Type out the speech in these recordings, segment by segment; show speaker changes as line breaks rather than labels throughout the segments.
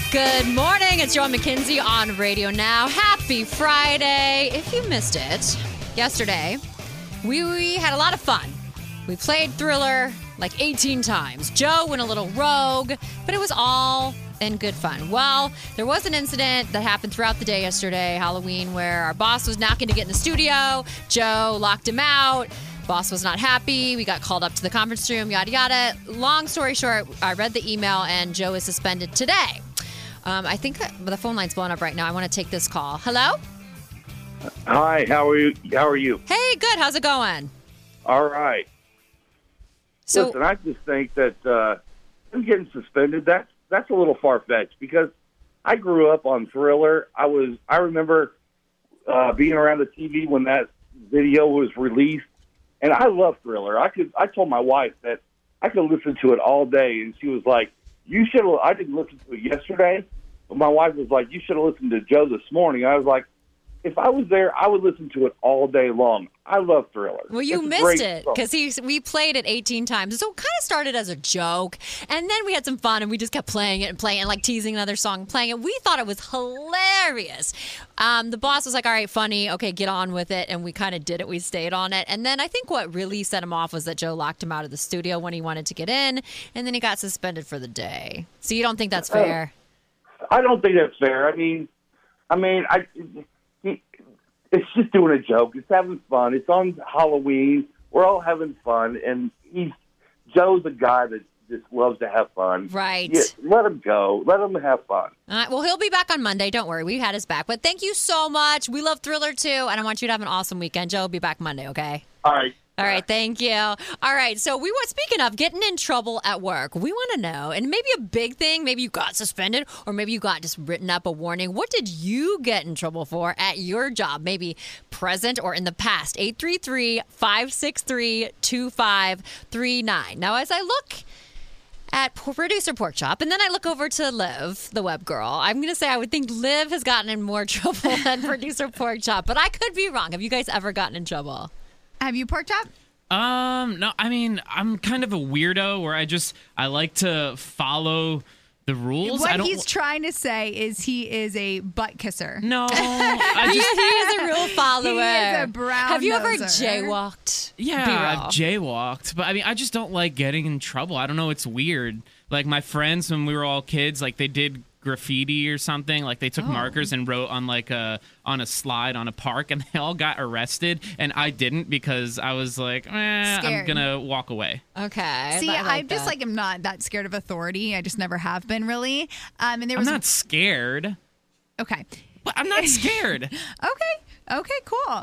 Good morning. It's Joe and McKenzie on Radio Now. Happy Friday. If you missed it, yesterday, we had a lot of fun. We played Thriller like 18 times. Joe went a little rogue, but it was all in good fun. Well, there was an incident that happened throughout the day yesterday, Halloween, where our boss was knocking to get in the studio. Joe locked him out. Boss was not happy. We got called up to the conference room, yada, yada. Long story short, I read the email, and Joe is suspended today. I think the phone line's blowing up right now. I want to take this call. Hello?
Hi, how are you?
Hey, good. How's it going?
All right.
So,
listen, I just think that him getting suspended, that's a little far-fetched because I grew up on Thriller. I remember being around the TV when that video was released, and I love Thriller. I told my wife that I could listen to it all day, and she was like, I didn't listen to it yesterday, but my wife was like, you should have listened to Joe this morning. I was like, if I was there, I would listen to it all day long. I love Thriller.
Well, you missed it because we played it 18 times. So it kind of started as a joke, and then we had some fun, and we just kept playing it and like teasing another song and playing it. We thought it was hilarious. The boss was like, all right, funny. Okay, get on with it. And we kind of did it. We stayed on it. And then I think what really set him off was that Joe locked him out of the studio when he wanted to get in, and then he got suspended for the day. So you don't think that's fair?
I don't think that's fair. It's just doing a joke. It's having fun. It's on Halloween. We're all having fun, and Joe's a guy that just loves to have fun.
Right.
Yeah, let him go. Let him have fun.
Well, he'll be back on Monday. Don't worry. We had his back. But thank you so much. We love Thriller, too, and I want you to have an awesome weekend. Joe will be back Monday, okay?
All right.
All right, thank you. All right, so speaking of getting in trouble at work, we want to know, and maybe a big thing, maybe you got suspended or maybe you got just written up a warning. What did you get in trouble for at your job, maybe present or in the past? 833-563-2539. Now, as I look at Producer Pork Chop, and then I look over to Liv, the web girl, I'm going to say I would think Liv has gotten in more trouble than Producer Pork Chop, but I could be wrong. Have you guys ever gotten in trouble?
Have you, Pork Chop?
No, I mean, I'm kind of a weirdo where I like to follow the rules.
What he's trying to say is he is a butt kisser.
No,
he is a real follower.
He is a brown
Have you ever
noser.
jaywalked?
Yeah, I've jaywalked, but I mean, I just don't like getting in trouble. I don't know, it's weird. Like my friends, when we were all kids, like they did graffiti or something, like they took markers and wrote on on a slide on a park, and they all got arrested, and I didn't because I was like, I'm gonna walk away.
Okay.
See, I'm just like, I'm not that scared of authority. I just never have been really. And there was
I'm not scared.
Okay.
But I'm not scared.
Okay, cool.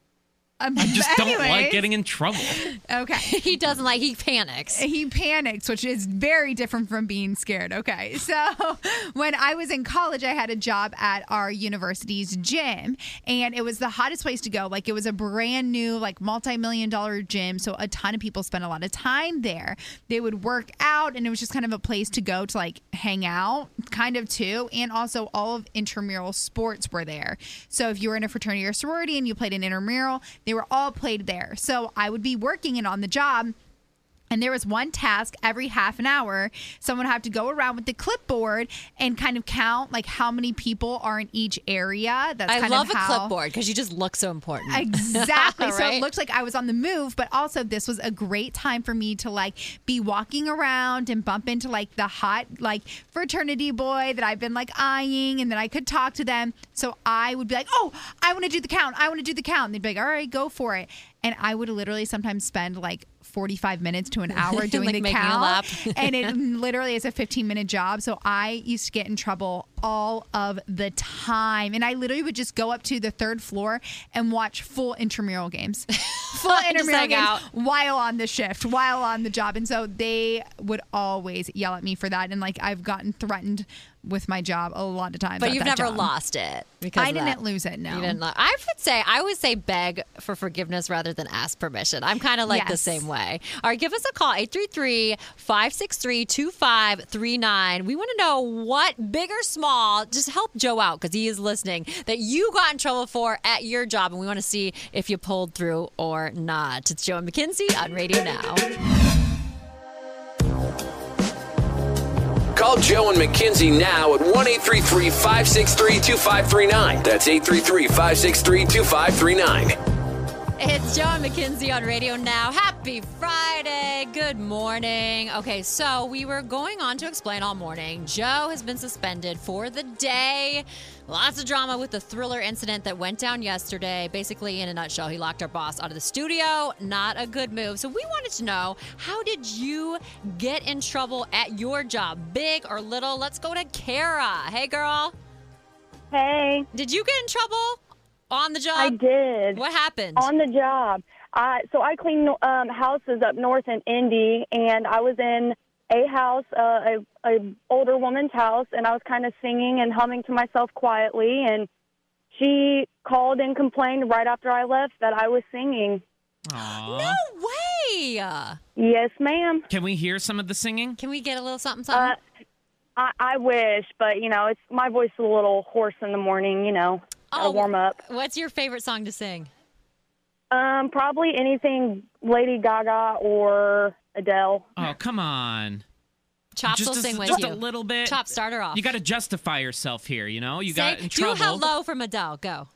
I just don't like getting in trouble.
Okay.
He doesn't like, he panics.
He panics, which is very different from being scared. Okay. So when I was in college, I had a job at our university's gym, and it was the hottest place to go. Like, it was a brand new, like, multi-million-dollar gym. So a ton of people spent a lot of time there. They would work out, and it was just kind of a place to go to, like, hang out, kind of, too. And also all of intramural sports were there. So if you were in a fraternity or sorority and you played an intramural, they were all played there. So I would be working and on the job, and there was one task every half an hour. Someone would have to go around with the clipboard and kind of count like how many people are in each area.
I love a clipboard because you just look so important.
Exactly.
Right?
So it looked like I was on the move, but also this was a great time for me to like be walking around and bump into like the hot like fraternity boy that I've been like eyeing, and then I could talk to them. So I would be like, oh, I want to do the count. I want to do the count. And they'd be like, all right, go for it. And I would literally sometimes spend like 45 minutes to an hour doing
like
the count.
And
it literally is a 15-minute job. So I used to get in trouble all of the time. And I literally would just go up to the third floor and watch full intramural games. Full intramural games while on the shift, while on the job. And so they would always yell at me for that. And like I've gotten threatened with my job a lot of times.
But you've never lost it because
I didn't lose it. No,
you didn't. I would say beg for forgiveness rather than ask permission. I'm kind of like the same way. All right, give us a call 833-563-2539. We want to know what big or small, just help Joe out because he is listening, that you got in trouble for at your job, and we want to see if you pulled through or not. It's Joe and McKenzie on Radio Now.
Call Call Joe and Mackenzie now at 1-833-563-2539. That's 833-563-2539.
It's Joe and Mackenzie on Radio Now. Happy Friday. Good morning. Okay, so we were going on to explain all morning. Joe has been suspended for the day. Lots of drama with the Thriller incident that went down yesterday. Basically, in a nutshell, he locked our boss out of the studio. Not a good move. So we wanted to know, how did you get in trouble at your job? Big or little? Let's go to Kara. Hey, girl.
Hey,
Did you get in trouble on the job?
I did.
What happened?
On the job. So I clean houses up north in Indy, and I was in a house, a older woman's house, and I was kind of singing and humming to myself quietly, and she called and complained right after I left that I was singing.
Aww.
No way.
Yes, ma'am.
Can we hear some of the singing?
Can we get a little something, something?
I wish, but, it's my voice is a little hoarse in the morning, gotta warm up.
What's your favorite song to sing?
Probably anything Lady Gaga or Adele.
Oh, come on.
Chops will sing with
just
you.
a little bit.
Chop, start her off.
You got to justify yourself here, you got in trouble.
Do Hello from Adele. Go.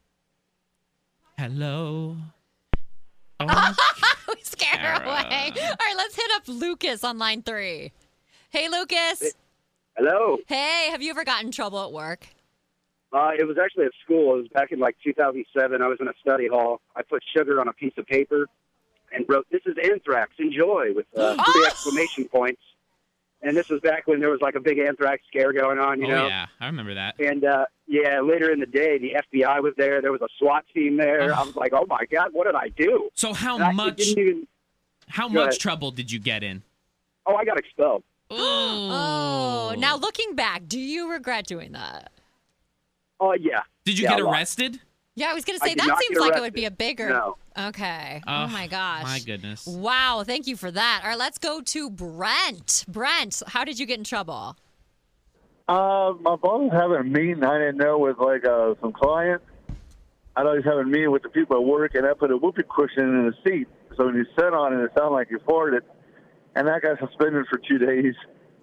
Hello. Oh,
We scared her away. All right, let's hit up Lucas on line 3. Hey, Lucas.
Hello.
Hey, have you ever gotten in trouble at work?
It was actually at school. It was back in 2007. I was in a study hall. I put sugar on a piece of paper and wrote, "This is anthrax. Enjoy," with 3 exclamation points. And this was back when there was a big anthrax scare going on, you know?
Yeah, I remember that.
And, later in the day, the FBI was there. There was a SWAT team there. I was like, oh, my God, what did I do?
So how
And
much trouble did you get in?
Oh, I got expelled.
Oh, now looking back, do you regret doing that?
Oh, yeah.
Did you
Yeah,
get
a lot.
arrested?
Yeah, I was going to
I
say,
did
that
not
seems
get
like it would
arrested.
be a bigger.
No.
Okay. Oh, my gosh.
My goodness.
Wow, thank you for that. All right, let's go to Brent. Brent, how did you get in trouble?
My boss was having a meeting I didn't know with some clients. I know he's having a meeting with the people at work, and I put a whoopee cushion in the seat. So when you sat on it, it sounded like you farted. And I got suspended for 2 days.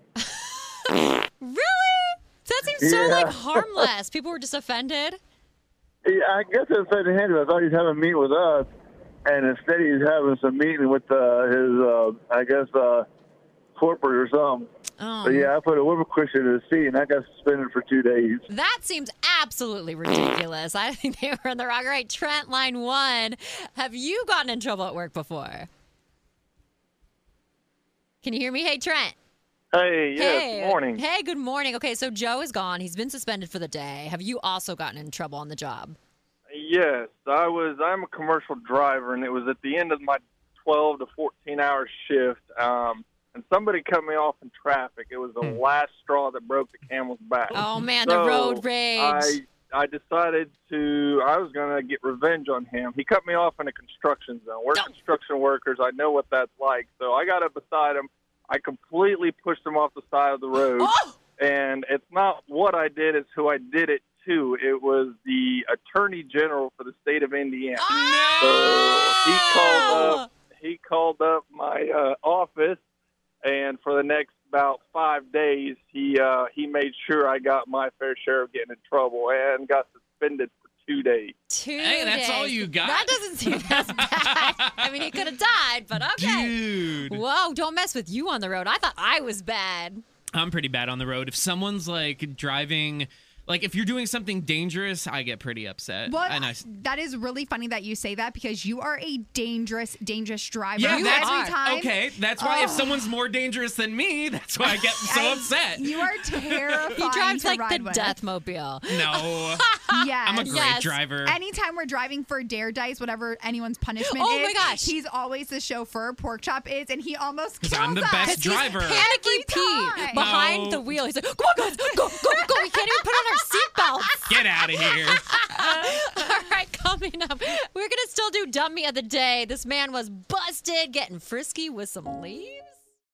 Really? That seems so
Yeah.
harmless. People were just offended.
Yeah, I guess it offended him. I thought he's having a meeting with us, and instead he's having some meeting with his corporate or something.
Oh.
But yeah, I put a whoopee cushion in the seat, and I got suspended for 2 days.
That seems absolutely ridiculous. I think they were in the wrong. All right, Trent, line 1. Have you gotten in trouble at work before? Can you hear me? Hey, Trent.
Hey, yes,
Hey.
good morning.
Hey, good morning. Okay, so Joe is gone. He's been suspended for the day. Have you also gotten in trouble on the job?
Yes, I'm a commercial driver, and it was at the end of my 12 to 14-hour shift, and somebody cut me off in traffic. It was the last straw that broke the camel's back.
Oh, man,
So
the road rage.
I decided I was going to get revenge on him. He cut me off in a construction zone. We're construction workers. I know what that's like. So I got up beside him. I completely pushed him off the side of the road.
Oh!
And it's not what I did, it's who I did it to. It was the Attorney General for the state of Indiana.
Oh!
So he called up my office, and for the next about 5 days, he made sure I got my fair share of getting in trouble and got suspended for 2 days.
2
Hey, that's
days.
all you got?
That doesn't seem as bad. I mean, he could have died, but okay.
Dude.
Whoa, don't mess with you on the road. I thought I was bad.
I'm pretty bad on the road. If someone's driving, if you're doing something dangerous, I get pretty upset.
Well,
And
that is really funny that you say that because you are a dangerous driver.
yeah,
You
that's
every time.
okay. That's why if someone's more dangerous than me, that's why I get so upset.
You are terrifying.
He drives
to
like
ride
the
with.
Deathmobile.
No,
Yes.
I'm a great
Yes.
driver.
Anytime we're driving for Dare Dice, whatever anyone's punishment
Oh
is,
my gosh.
he's always the chauffeur. Pork Chop is, and he almost
'Cause
kills
I'm the
us.
best driver.
Panicky
Every
Pete
time.
behind
No.
the wheel. He's like, come on, guys, go. We can't even put on our seatbelts.
Get out of here.
All right, coming up, we're going to still do Dummy of the Day. This man was busted getting frisky with some leaves.